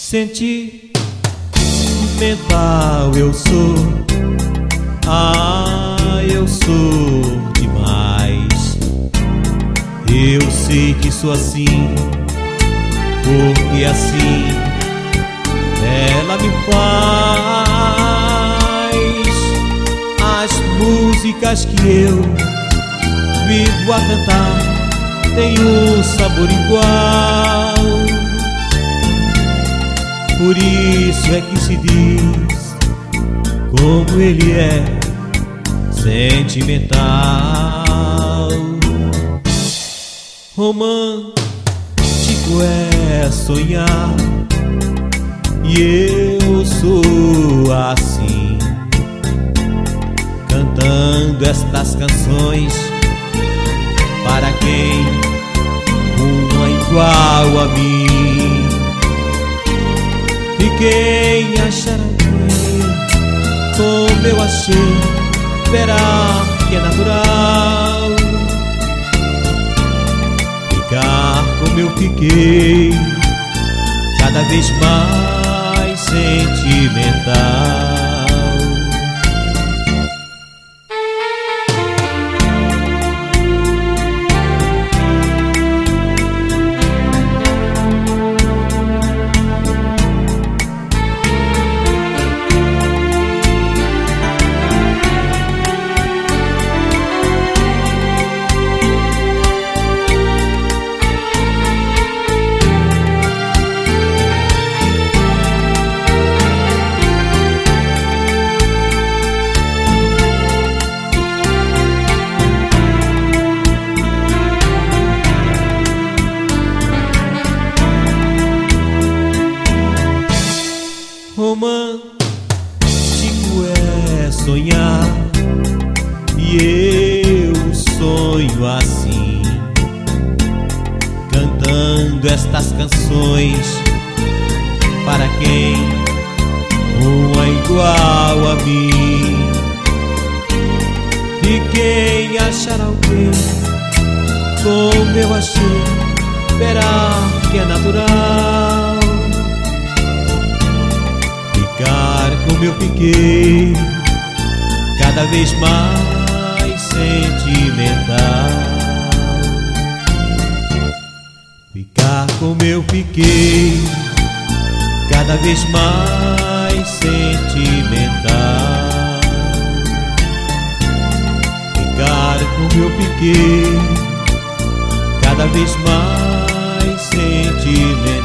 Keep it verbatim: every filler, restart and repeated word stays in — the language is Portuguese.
Sentimental eu sou, ah, eu sou demais. Eu sei que sou assim, porque assim ela me faz. As músicas que eu vivo a cantar têm um sabor igual. Por isso é que se diz como ele é sentimental. Romântico é sonhar, e eu sou assim, cantando estas canções para quem uma igual a mim. E quem achar alguém como eu achei, verá que é natural ficar como eu fiquei, cada vez mais sentimental. Romântico é sonhar, e eu sonho assim, cantando estas canções para quem uma igual a mim. E quem achar alguém como eu achei, verá que é natural ficar como eu fiquei, cada vez mais sentimental. Ficar como eu fiquei, cada vez mais sentimental. Ficar como eu fiquei, cada vez mais sentimental.